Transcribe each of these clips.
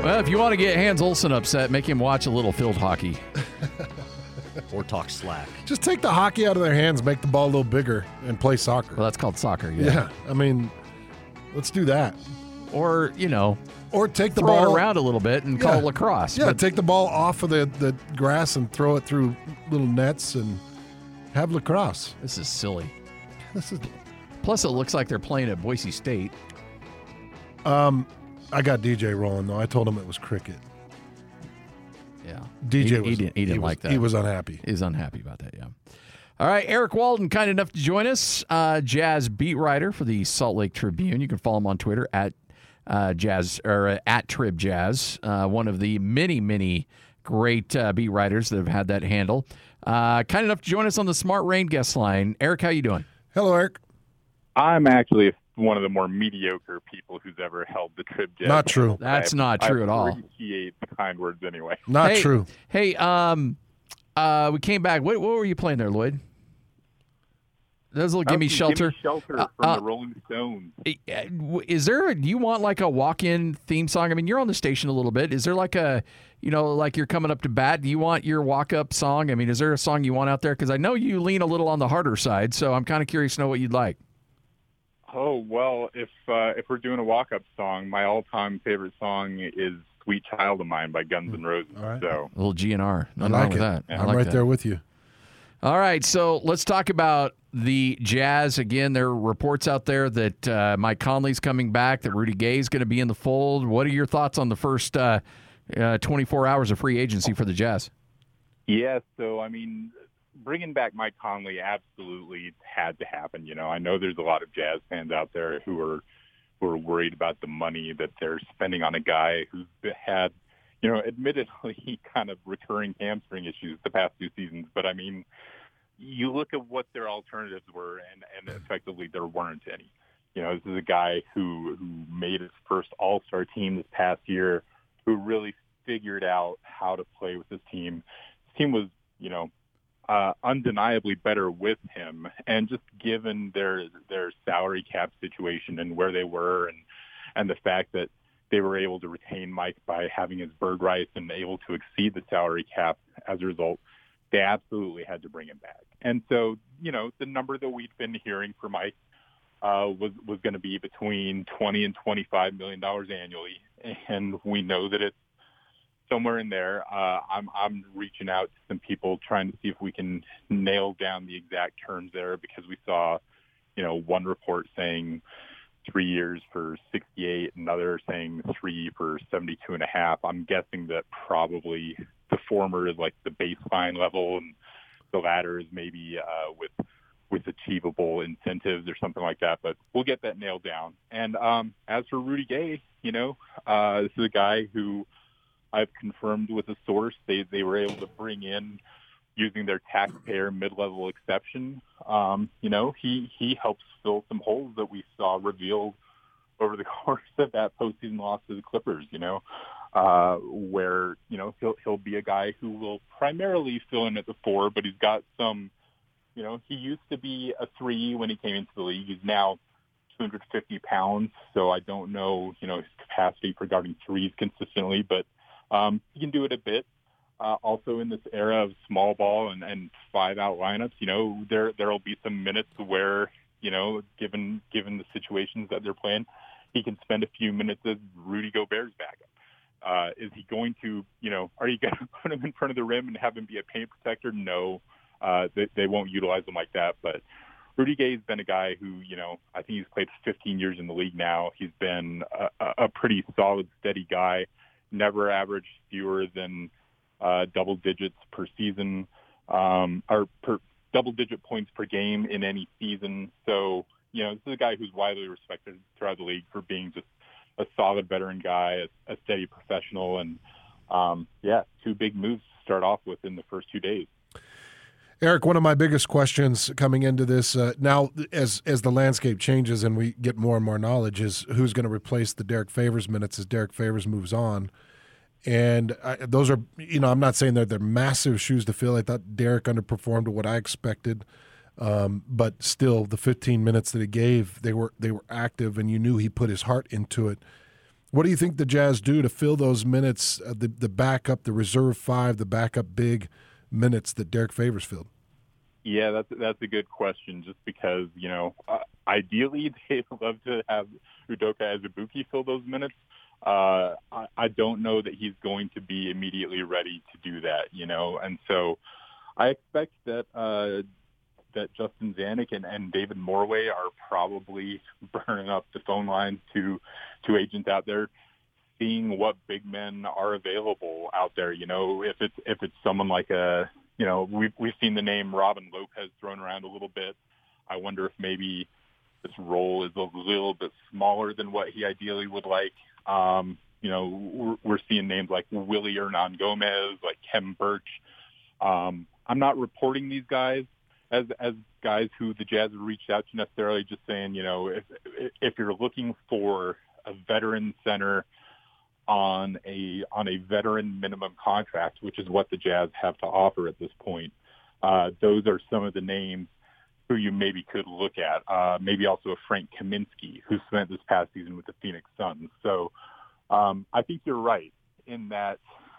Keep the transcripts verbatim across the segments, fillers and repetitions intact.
Well, if you want to get Hans Olsen upset, make him watch a little field hockey. Or talk slack. Just take the hockey out of their hands, make the ball a little bigger, and play soccer. Well, that's called soccer, yeah. Yeah, I mean, let's do that. Or, you know, or take the throw ball it around a little bit and yeah. call it lacrosse. Yeah, but take the ball off of the, the grass and throw it through little nets and have lacrosse. This is silly. This is. Plus, it looks like they're playing at Boise State. Um, I got D J rolling though. I told him it was cricket. Yeah, D J he, was, he didn't, he didn't he like was, that. He was unhappy. He's unhappy about that. Yeah. All right, Eric Walden, kind enough to join us, uh, Jazz beat writer for the Salt Lake Tribune. You can follow him on Twitter at uh, Jazz or uh, at Trib Jazz. Uh, one of the many, many great uh, beat writers that have had that handle. Uh, kind enough to join us on the Smart Rain guest line. Eric, how you doing? Hello, Eric. I'm actually one of the more mediocre people who's ever held the Trib Jazz. Not true. That's I, not true I at all. appreciate the kind words anyway. Not hey, true. Hey, um, uh, we came back. What, what were you playing there, Lloyd? Those will give me shelter. Give me shelter Uh, from uh, the Rolling Stones. Is there? Do you want like a walk-in theme song? I mean, you're on the station a little bit. Is there like a, you know, like you're coming up to bat? Do you want your walk-up song? I mean, is there a song you want out there? Because I know you lean a little on the harder side, so I'm kind of curious to know what you'd like. Oh well, if uh, if we're doing a walk-up song, my all-time favorite song is "Sweet Child of Mine" by Guns N' Roses. All right. So A little G N R. I Nothing like wrong it. with that. I'm I like right that. there with you. All right, so let's talk about the Jazz. Again, there are reports out there that uh, Mike Conley's coming back, that Rudy Gay's going to be in the fold. What are your thoughts on the first uh, uh, twenty-four hours of free agency for the Jazz? yeah, so I mean, bringing back Mike Conley absolutely had to happen. You know, I know there's a lot of Jazz fans out there who are who are worried about the money that they're spending on a guy who's had, you know, admittedly kind of recurring hamstring issues the past two seasons. But I mean, you look at what their alternatives were, and, and effectively there weren't any. You know, this is a guy who, who made his first All-Star team this past year, who really figured out how to play with his team. His team was, you know, uh, undeniably better with him, and just given their their salary cap situation and where they were, and and the fact that they were able to retain Mike by having his bird rights and able to exceed the salary cap as a result, they absolutely had to bring him back. And so, you know, the number that we'd been hearing for Mike uh, was was going to be between twenty and twenty-five million dollars annually, and we know that it's somewhere in there. Uh, I'm I'm reaching out to some people trying to see if we can nail down the exact terms there, because we saw, you know, one report saying three years for sixty-eight, another saying three for seventy-two and a half. I'm guessing that probably the former is like the baseline level, and the latter is maybe uh, with with achievable incentives or something like that. But we'll get that nailed down. And um, as for Rudy Gay, you know, uh, this is a guy who I've confirmed with a source they they were able to bring in using their taxpayer mid-level exception. Um, you know, he he helps fill some holes that we saw revealed over the course of that postseason loss to the Clippers. You know. Uh, where, you know, he'll he'll be a guy who will primarily fill in at the four, but he's got some, you know, he used to be a three when he came into the league. He's now two hundred fifty pounds, so I don't know, you know, his capacity for guarding threes consistently, but um, he can do it a bit. Uh, also in this era of small ball and, and five-out lineups, you know, there there will be some minutes where, you know, given given the situations that they're playing, he can spend a few minutes as Rudy Gobert's backup. Uh, is he going to, you know, are you going to put him in front of the rim and have him be a paint protector? No, uh, they, they won't utilize him like that. But Rudy Gay's been a guy who, you know, I think he's played fifteen years in the league now. He's been a, a pretty solid, steady guy, never averaged fewer than uh, double digits per season, um, or per double digit points per game in any season. So, you know, this is a guy who's widely respected throughout the league for being just a solid veteran guy, a, a steady professional, and um, yeah, two big moves to start off with in the first two days. Eric, one of my biggest questions coming into this uh, now, as as the landscape changes and we get more and more knowledge, is who's going to replace the Derek Favors minutes as Derek Favors moves on. And I, those are, you know, I'm not saying that they're massive shoes to fill. I thought Derek underperformed to what I expected. Um, but still, the fifteen minutes that he gave, they were they were active, and you knew he put his heart into it. What do you think the Jazz do to fill those minutes, uh, the the backup, the reserve five, the backup big minutes that Derek Favors filled? Yeah, that's that's a good question. Just because you know, uh, ideally they'd love to have Udoka Azubuike fill those minutes. Uh, I, I don't know that he's going to be immediately ready to do that. You know, and so I expect that uh, that Justin Zanuck and, and David Morway are probably burning up the phone lines to to agents out there, seeing what big men are available out there. You know, if it's if it's someone like a, you know, we've we've seen the name Robin Lopez thrown around a little bit. I wonder if maybe this role is a little bit smaller than what he ideally would like. Um, you know, we're, we're seeing names like Willie Hernan Gomez, like Kevin Birch. Um, I'm not reporting these guys as as guys who the Jazz have reached out to necessarily, just saying, you know, if if you're looking for a veteran center on a on a veteran minimum contract, which is what the Jazz have to offer at this point, uh, those are some of the names who you maybe could look at. Uh, maybe also a Frank Kaminsky, who spent this past season with the Phoenix Suns. So um, I think you're right in that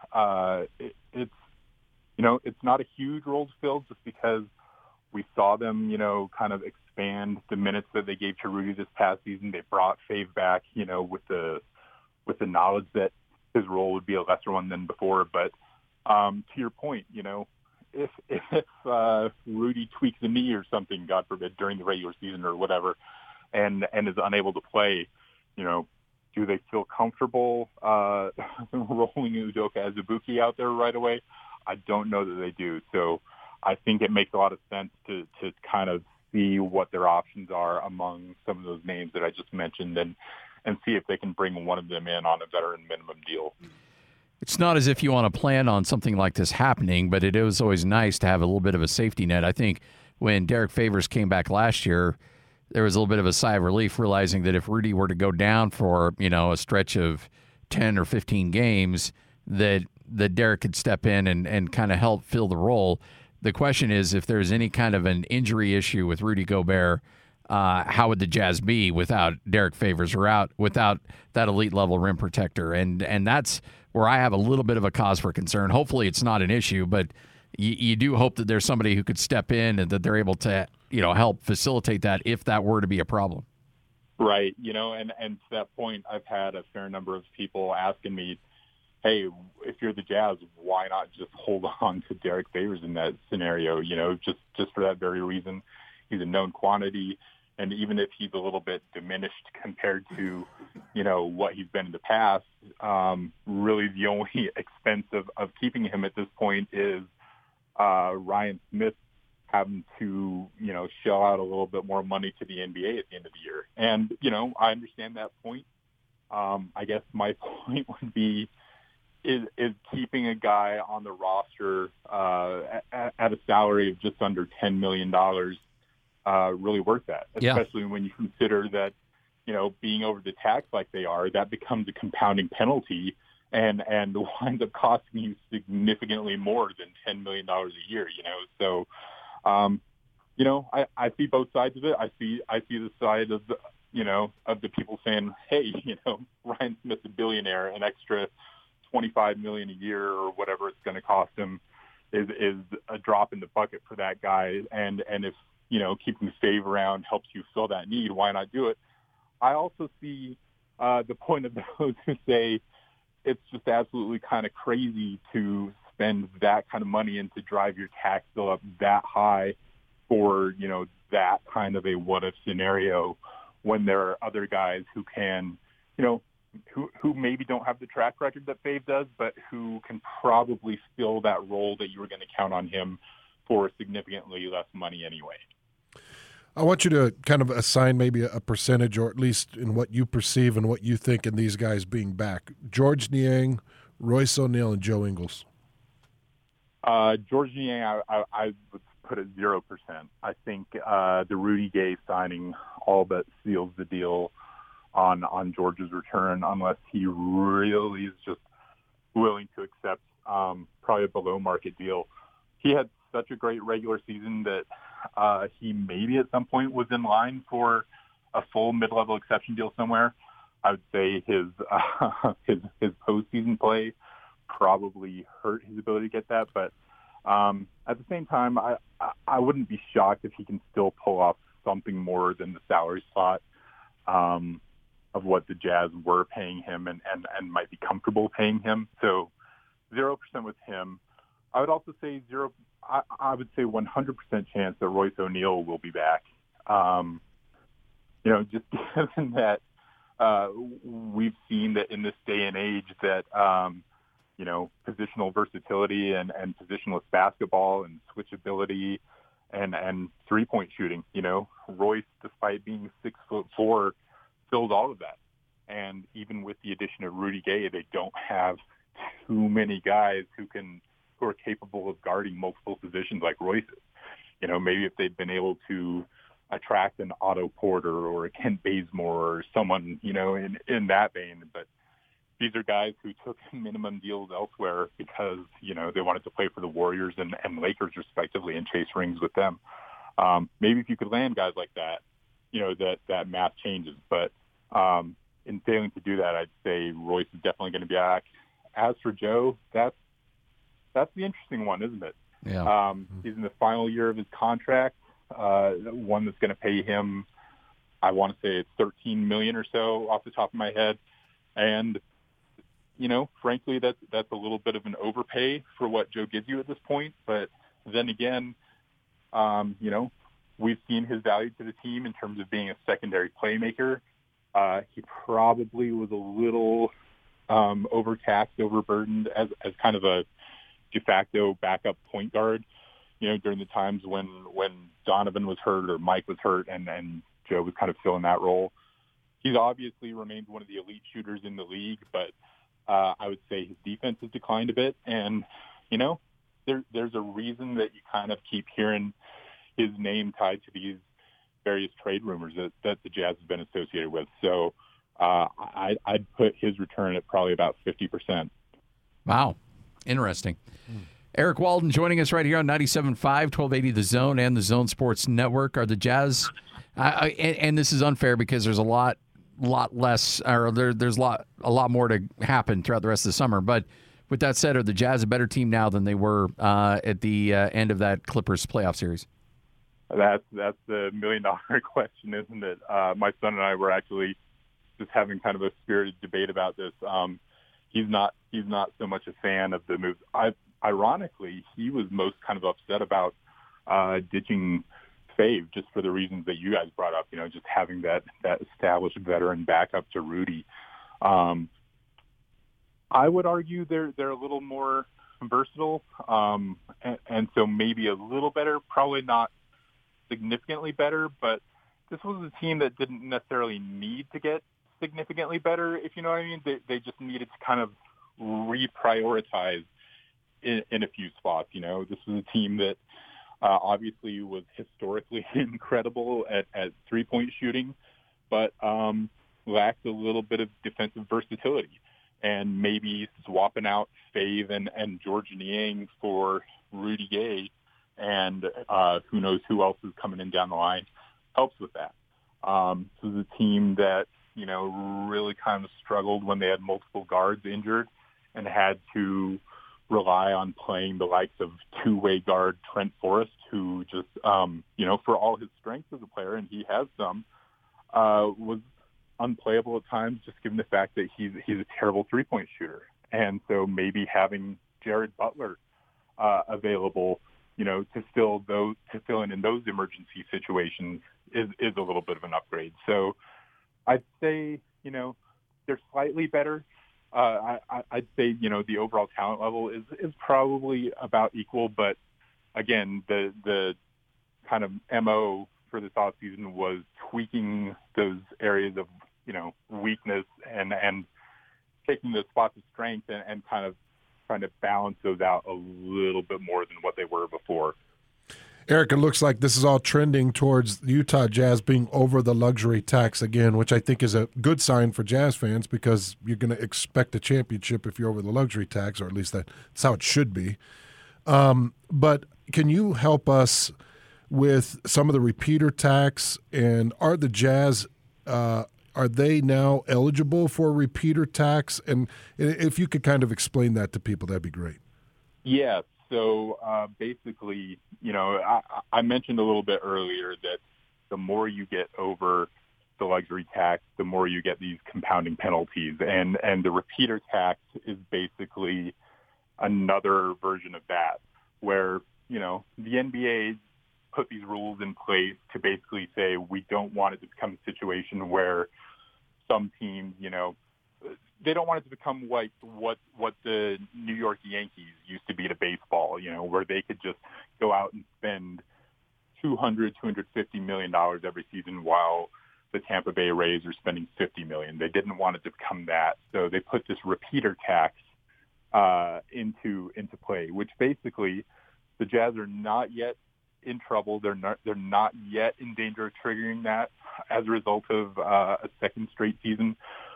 uh, it, it's, you know, it's not a huge role to fill just because we saw them, you know, kind of expand the minutes that they gave to Rudy this past season. They brought Fave back, you know, with the with the knowledge that his role would be a lesser one than before. But um, to your point, you know, if if uh, Rudy tweaks a knee or something, God forbid, during the regular season or whatever, and and is unable to play, you know, do they feel comfortable uh, rolling Udoka Azubuike out there right away? I don't know that they do. So I think it makes a lot of sense to, to kind of see what their options are among some of those names that I just mentioned and, and see if they can bring one of them in on a veteran minimum deal. It's not as if you want to plan on something like this happening, but it is always nice to have a little bit of a safety net. I think when Derek Favors came back last year, there was a little bit of a sigh of relief realizing that if Rudy were to go down for, you know, a stretch of ten or fifteen games, that, that Derek could step in and, and kind of help fill the role. The question is, if there's any kind of an injury issue with Rudy Gobert, uh, how would the Jazz be without Derek Favors or out without that elite level rim protector? And and that's where I have a little bit of a cause for concern. Hopefully it's not an issue, but you, you do hope that there's somebody who could step in and that they're able to, you know, help facilitate that if that were to be a problem. Right. You know, and, and to that point, I've had a fair number of people asking me, hey, if you're the Jazz, why not just hold on to Derek Favors in that scenario? You know, just, just for that very reason. He's a known quantity. And even if he's a little bit diminished compared to, you know, what he's been in the past, um, really the only expense of, of keeping him at this point is uh, Ryan Smith having to, you know, shell out a little bit more money to the N B A at the end of the year. And, you know, I understand that point. Um, I guess my point would be, Is, is keeping a guy on the roster uh, at, at a salary of just under ten million dollars uh, really worth that? Especially yeah. when you consider that, you know, being over the tax like they are, that becomes a compounding penalty and, and winds up costing you significantly more than ten million dollars a year, you know? So, um, you know, I, I see both sides of it. I see, I see the side of the, you know, of the people saying, hey, you know, Ryan Smith's a billionaire, an extra twenty-five million dollars a year or whatever it's going to cost him is is a drop in the bucket for that guy. And and if, you know, keeping Fave around helps you fill that need, why not do it? I also see uh, the point of those who say it's just absolutely kind of crazy to spend that kind of money and to drive your tax bill up that high for, you know, that kind of a what-if scenario when there are other guys who can, you know, who who maybe don't have the track record that Fave does, but who can probably fill that role that you were going to count on him for significantly less money anyway. I want you to kind of assign maybe a percentage, or at least in what you perceive and what you think in these guys being back. Georges Niang, Royce O'Neal, and Joe Ingles. Uh, Georges Niang, I, I, I would put at zero percent. I think uh, the Rudy Gay signing all but seals the deal on on George's return, unless he really is just willing to accept um, probably a below-market deal. He had such a great regular season that uh, he maybe at some point was in line for a full mid-level exception deal somewhere. I would say his uh, his his postseason play probably hurt his ability to get that. But um, at the same time, I, I I wouldn't be shocked if he can still pull off something more than the salary spot um, of what the Jazz were paying him and, and, and might be comfortable paying him. So zero percent with him. I would also say zero. I, I would say one hundred percent chance that Royce O'Neal will be back. Um, you know, just given that uh, we've seen that in this day and age that, um, you know, positional versatility and, and positionless basketball and switchability and, and three-point shooting, you know, Royce, despite being six foot four, fills all of that. And even with the addition of Rudy Gay, they don't have too many guys who can who are capable of guarding multiple positions like Royce is. You know, maybe if they'd been able to attract an Otto Porter or a Kent Bazemore or someone, you know, in, in that vein. But these are guys who took minimum deals elsewhere because, you know, they wanted to play for the Warriors and, and Lakers respectively and chase rings with them. Um, maybe if you could land guys like that, you know, that, that math changes. But um, in failing to do that, I'd say Royce is definitely going to be back. As for Joe, that's, that's the interesting one, isn't it? Yeah. Um, he's in the final year of his contract, uh, one that's going to pay him, I want to say it's thirteen million dollars or so off the top of my head. And, you know, frankly, that's, that's a little bit of an overpay for what Joe gives you at this point. But then again, um, you know, we've seen his value to the team in terms of being a secondary playmaker. Uh, he probably was a little um, overtaxed, overburdened as, as kind of a de facto backup point guard, you know, during the times when, when Donovan was hurt or Mike was hurt and, and Joe was kind of filling that role. He's obviously remained one of the elite shooters in the league, but uh, I would say his defense has declined a bit. And, you know, there, there's a reason that you kind of keep hearing his name tied to these various trade rumors that, that the Jazz has been associated with. So uh, I, I'd put his return at probably about fifty percent. Wow. Interesting. Mm. Eric Walden joining us right here on ninety-seven point five, twelve eighty The Zone and the Zone Sports Network. Are the Jazz, I, I, and, and this is unfair because there's a lot lot less, or there, there's a lot, a lot more to happen throughout the rest of the summer. But with that said, are the Jazz a better team now than they were uh, at the uh, end of that Clippers playoff series? That's, that's the million-dollar question, isn't it? Uh, my son and I were actually just having kind of a spirited debate about this. Um, He's not. He's not so much a fan of the move. I, ironically, he was most kind of upset about uh, ditching Fave just for the reasons that you guys brought up. You know, just having that that established veteran backup to Rudy. Um, I would argue they're they're a little more versatile, um, and, and so maybe a little better. Probably not significantly better, but this was a team that didn't necessarily need to get significantly better, if you know what I mean. They, they just needed to kind of reprioritize in, in a few spots. You know, this was a team that uh, obviously was historically incredible at, at three-point shooting, but um, lacked a little bit of defensive versatility. And maybe swapping out Fave and, and George Niang for Rudy Gay and uh, who knows who else is coming in down the line helps with that. Um, this is a team that, you know, really kind of struggled when they had multiple guards injured and had to rely on playing the likes of two-way guard Trent Forrest, who just, um, you know, for all his strengths as a player, and he has some, uh, was unplayable at times just given the fact that he's he's a terrible three-point shooter. And so maybe having Jared Butler uh, available, you know, to fill those to fill in in those emergency situations is is a little bit of an upgrade. So I'd say, you know, they're slightly better. Uh, I, I'd say, you know, the overall talent level is, is probably about equal. But, again, the the kind of M O for this offseason was tweaking those areas of, you know, weakness and, and taking those spots of strength and, and kind of trying to balance those out a little bit more than what they were before. Eric, it looks like this is all trending towards the Utah Jazz being over the luxury tax again, which I think is a good sign for Jazz fans because you're going to expect a championship if you're over the luxury tax, or at least that's how it should be. Um, but can you help us with some of the repeater tax, and are the Jazz uh, are they now eligible for repeater tax? And if you could kind of explain that to people, that'd be great. Yeah. So uh, basically, you know, I, I mentioned a little bit earlier that the more you get over the luxury tax, the more you get these compounding penalties. And, and the repeater tax is basically another version of that, where, you know, the N B A put these rules in place to basically say we don't want it to become a situation where some teams, you know, they don't want it to become like what what the New York Yankees used to be to baseball, you know, where they could just go out and spend two hundred, two hundred fifty million dollars every season while the Tampa Bay Rays are spending fifty million dollars. They didn't want it to become that, so they put this repeater tax uh, into into play, which basically the Jazz are not yet in trouble. They're not they're not yet in danger of triggering that as a result of uh, a second straight season.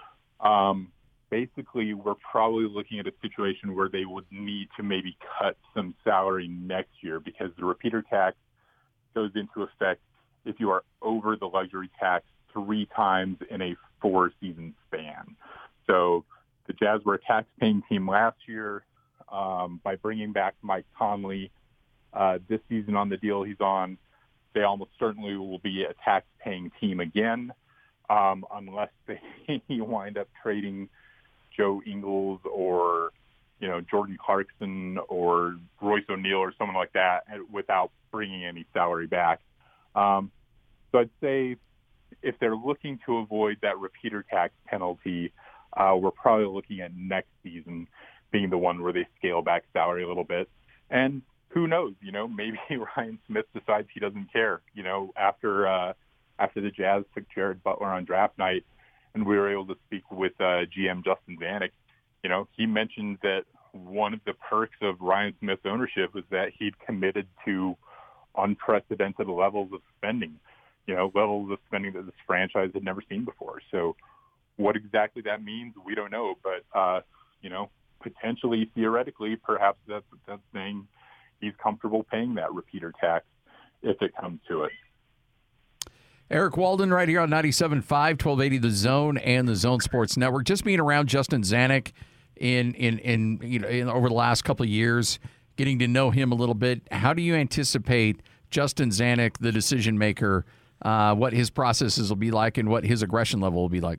Um, basically, we're probably looking at a situation where they would need to maybe cut some salary next year, because the repeater tax goes into effect if you are over the luxury tax three times in a four-season span. So the Jazz were a tax-paying team last year. Um, by bringing back Mike Conley uh, this season on the deal he's on, they almost certainly will be a tax-paying team again, um, unless they wind up trading Joe Ingles or, you know, Jordan Clarkson or Royce O'Neal or someone like that without bringing any salary back. Um, so I'd say if they're looking to avoid that repeater tax penalty, uh, we're probably looking at next season being the one where they scale back salary a little bit. And who knows, you know, maybe Ryan Smith decides he doesn't care. You know, after uh, after the Jazz took Jared Butler on draft night and we were able to speak with uh, G M Justin Zanuck, you know, he mentioned that one of the perks of Ryan Smith's ownership was that he'd committed to unprecedented levels of spending, you know, levels of spending that this franchise had never seen before. So what exactly that means, we don't know. But, uh, you know, potentially, theoretically, perhaps that's, that's saying he's comfortable paying that repeater tax if it comes to it. Eric Walden right here on ninety-seven point five, twelve eighty The Zone and the Zone Sports Network. Just being around Justin Zanuck in, in, in, you know, in, over the last couple of years, getting to know him a little bit, how do you anticipate Justin Zanuck, the decision maker, uh, what his processes will be like and what his aggression level will be like?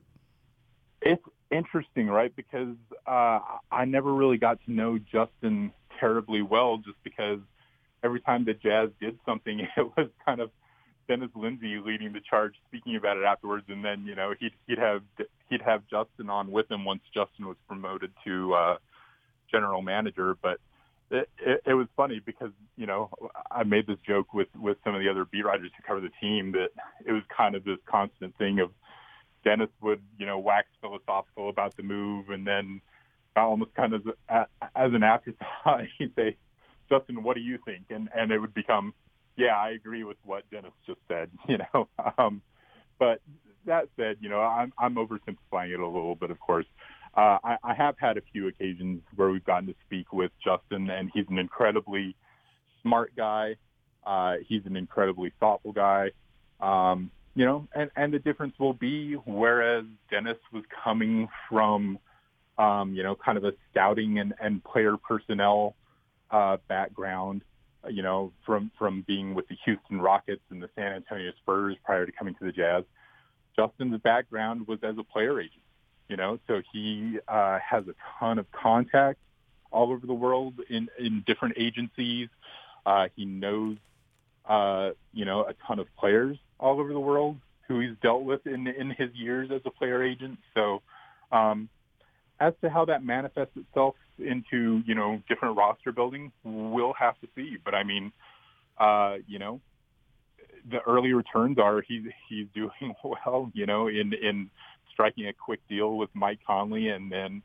It's interesting, right? Because uh, I never really got to know Justin terribly well, just because every time the Jazz did something, it was kind of Dennis Lindsay leading the charge, speaking about it afterwards, and then you know he'd he'd have he'd have Justin on with him once Justin was promoted to uh, general manager. But it, it, it was funny because you know I made this joke with with some of the other beat writers who cover the team that it was kind of this constant thing of Dennis would you know wax philosophical about the move, and then almost kind of as an afterthought he'd say, Justin, what do you think? And and it would become, yeah, I agree with what Dennis just said, you know. Um, but that said, you know, I'm, I'm oversimplifying it a little bit, of course. Uh, I, I have had a few occasions where we've gotten to speak with Justin, and he's an incredibly smart guy. Uh, he's an incredibly thoughtful guy. Um, you know, and, and the difference will be, whereas Dennis was coming from, um, you know, kind of a scouting and, and player personnel uh, background, you know, from, from being with the Houston Rockets and the San Antonio Spurs prior to coming to the Jazz. Justin's background was as a player agent, you know, so he uh, has a ton of contacts all over the world in, in different agencies. Uh, he knows, uh, you know, a ton of players all over the world who he's dealt with in, in his years as a player agent. So um, as to how that manifests itself into, you know, different roster building, we'll have to see. But I mean, uh, you know, the early returns are he's he's doing well, you know, in in striking a quick deal with Mike Conley and then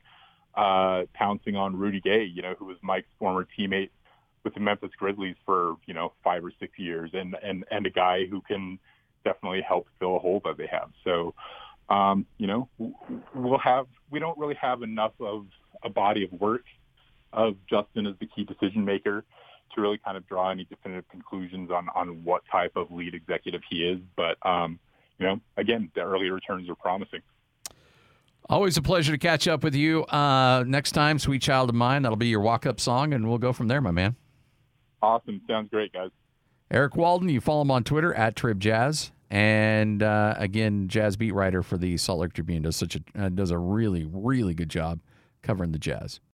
uh, pouncing on Rudy Gay, you know, who was Mike's former teammate with the Memphis Grizzlies for, you know, five or six years, and and and a guy who can definitely help fill a hole that they have. So, um, you know, we'll have we don't really have enough of a body of work of Justin as the key decision maker to really kind of draw any definitive conclusions on, on what type of lead executive he is. But, um, you know, again, the early returns are promising. Always a pleasure to catch up with you. Uh, next time, Sweet Child of Mine, that'll be your walk-up song, and we'll go from there, my man. Awesome. Sounds great, guys. Eric Walden, you follow him on Twitter, at Trib Jazz. And, uh, again, jazz beat writer for the Salt Lake Tribune, does, such a, uh, does a really, really good job covering the Jazz.